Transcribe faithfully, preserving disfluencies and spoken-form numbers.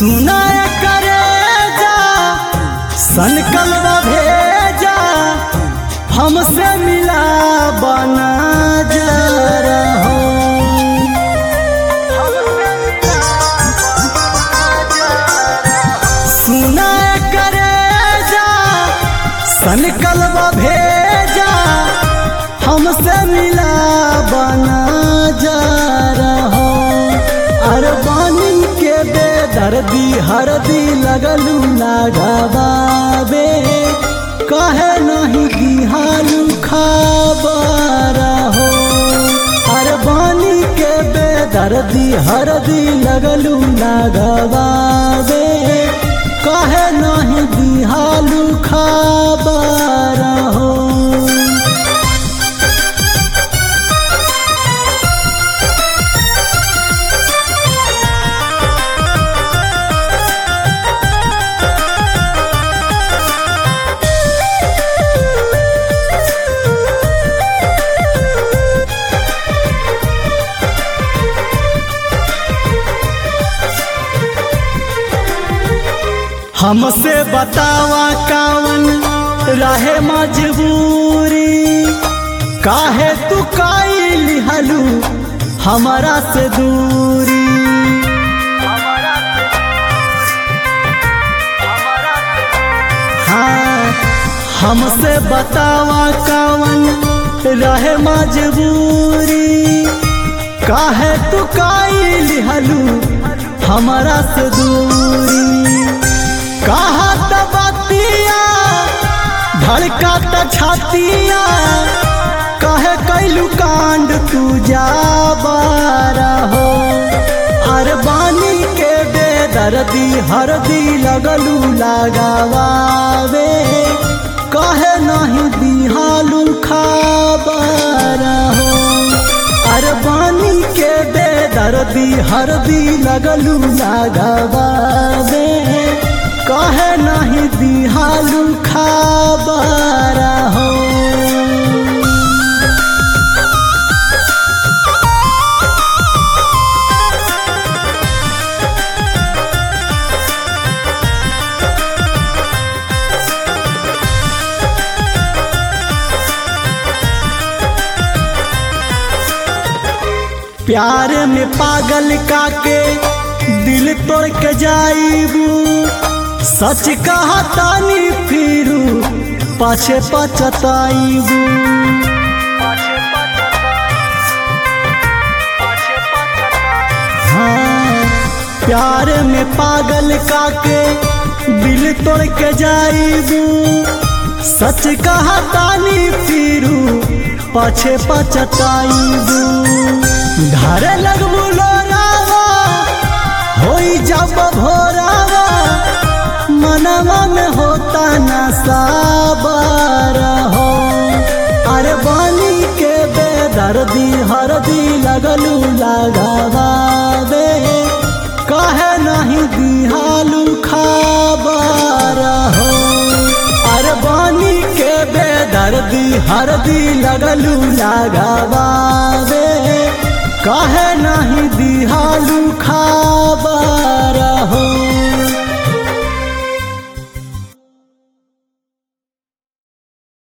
सुना करे जा सनकलवा भेजा हमसे मिला बना जरा हो। सुना करे जा सनकलवा भेजा हमसे मिला बना जरा हो। अरबानी के बेदर्दी हरदी लगलू लगावे कहे नहीं दिहालू खबर हो। अरबानी के बेदर्दी हरदी लगलू लगावे कहे नहीं दिहालू खबर हो। हमसे बतावा कावन रहे मजबूरी काहे तू काई लिहलू हमारा से दूरी। हाँ हमसे बतावा कावन रहे मजबूरी काहे तू काई लिहलू हमारा से दूरी। कहा तबतिया धड़का त छातिया कहे कैलू कांड तू जाबारा हो। अरबानी के बेदर्दी हरदी लगलू लगावे कहे नहीं दिहालू खबर हो। अरबानी के बेदर्दी हरदी लगलू लगावे कहे नहीं दिहालू खबर हो। प्यार में पागल काके दिल तोड़ के जाईबू सच कहा तानी फिरू पाछे पछताईबू। हाँ प्यार में पागल काके दिल तोड़ के जाईबू सच कहा तानी फिरू पाछे पछताईबू। धारे लगबू लोरावा होई जब भोरावा मनवा में होता न साबर हो। अरबानी के बेदर्दी हरदी लगलू लगावे कहे नहीं दिहालू खबर हो। अरबानी के बेदर्दी हरदी लगलू लगावे कहे नहीं दिहालू खबर